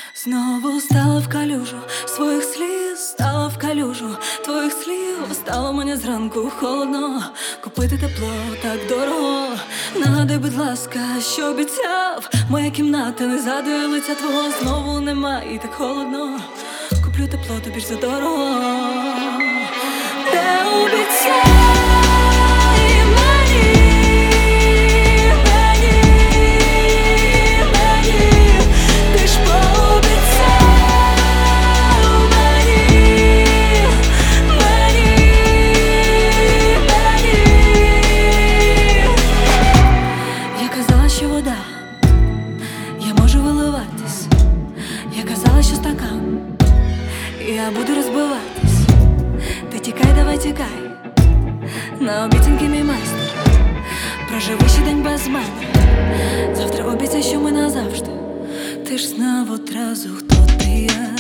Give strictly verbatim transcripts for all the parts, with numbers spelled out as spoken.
Знову стала в калюжу своїх сліз, стала в калюжу твоїх слів. Стало мені зранку холодно, купити тепло так дорого. Нагадай, будь ласка, що обіцяв. Моя кімната не згадує лиця твого. Знову нема і так холодно. Куплю тепло, тобі ж за дорого. Не обіцяв. Я можу виливатись, я казала, що стакан я буду розбиватись. Ти тікай, давай тікай, на обіцянки мій майстер. Проживи ще день без мене, завтра обіцяй, що ми назавжди. Ти ж знав одразу, хто ти я.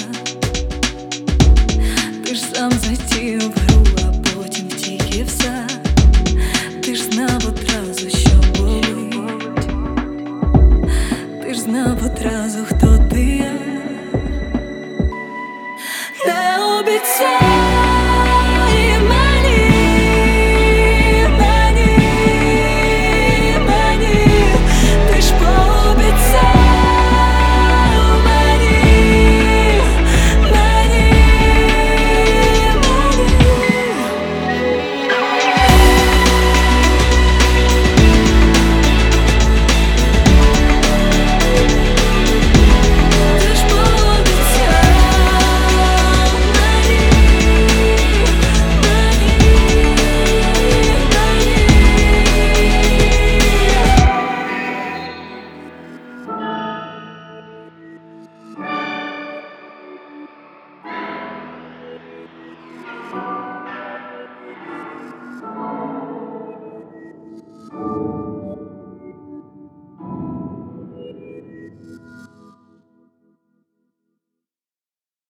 Ти ж сам затіяв гру, а потім втік і все. Ти ж знав одразу, що болить. Ти ж знав одразу, хто